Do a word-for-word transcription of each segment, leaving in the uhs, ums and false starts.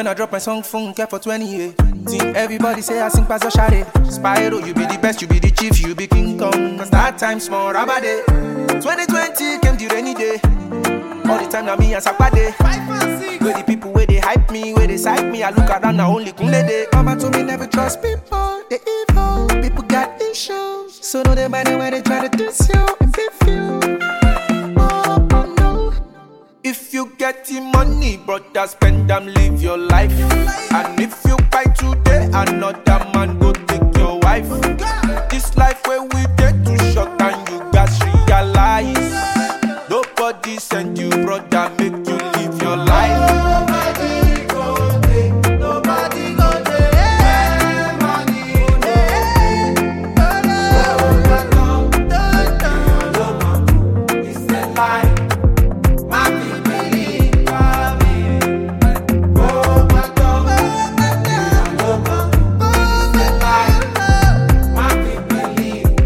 When I drop my song, phone care for twenty years. Think everybody say I sing pass your shade. Spyro, you be the best, you be the chief, you be King Kong. Cause that time small, rabade. twenty twenty came the rainy day. All the time now me and Sakpade. Where the people where they hype me, where they psych me, I look around now only Kunle day. Mama told me never trust people, they evil. People got issues, so no they mind when they try to diss you and beef you. Oh, oh no. If you get the money, brother, spend them, live your life. And if you buy today, another man go take your wife. This life where we get too short and you guys realize. Nobody send you, brother, make you live your life. Nobody go there, nobody go there. Money go there. It's a lie. My people believe me. Oh my God, it's a lie. My people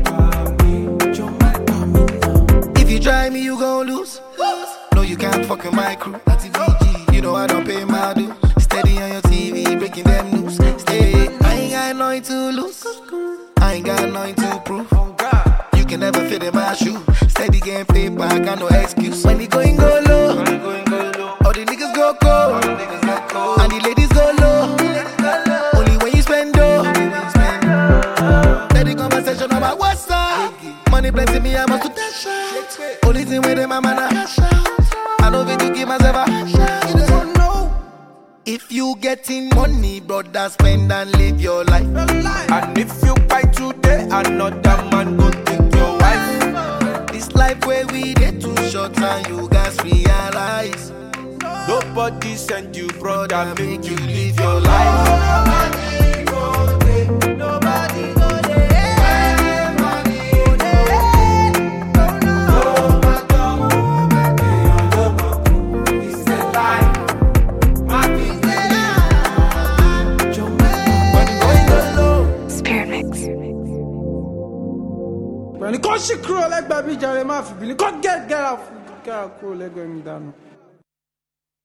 believe me. If you try me, you gon' lose. No, you can't fuck with my crew. That's a D G. You know I don't pay my dues. Steady on your T V, breaking them news. Stay. I ain't got nothing to lose. I ain't got nothing to prove. You can never fit in my shoe. Steady getting paper, I got no excuse. When the going go low, all the niggas go cold, and the ladies go low. Only when you spend dough. Steady conversation about what's up. Money plenty, me I must do that shit. Only thing with them, I'm gonna cash out. I know fit to give myself a shot. You don't know. If you getting money, brother, spend and live your life. And if you buy today, another man go take your wife. This life where we get too short and you guys realize. Nobody send you, brother, make you live your life. Nobody go there, nobody go there. When you come she crow like baby Jerry Murphy, you can't get get out, get out, crow like me down.